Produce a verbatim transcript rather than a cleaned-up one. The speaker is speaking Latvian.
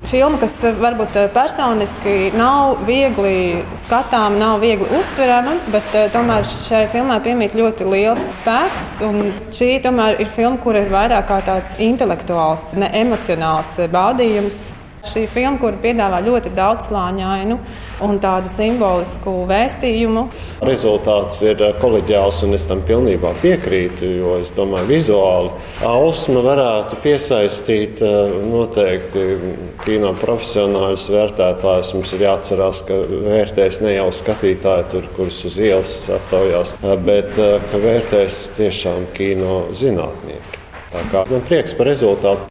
Filma, kas varbūt personiski nav viegli skatām, nav viegli uztverama, bet tomēr šai filmai piemīt ļoti liels spēks. Un šī tomēr ir filma, kura ir vairāk kā tāds intelektuāls, ne emocionāls baudījums. Šī filma, kur piedāvā ļoti daudzslāņainu un tādu simbolisku vēstījumu. Rezultāts ir koleģiāls, un es tam pilnībā piekrītu, jo es domāju, vizuāli Ausma varētu piesaistīt noteikti kino profesionāļus, vērtētājus. Mums ir jāatcerās, ka vērtēs ne jau skatītāji, tur, kurus uz ielas aptaujās, bet ka vērtēs tiešām kino zinātnieki. Tā kā man prieks par rezultātu.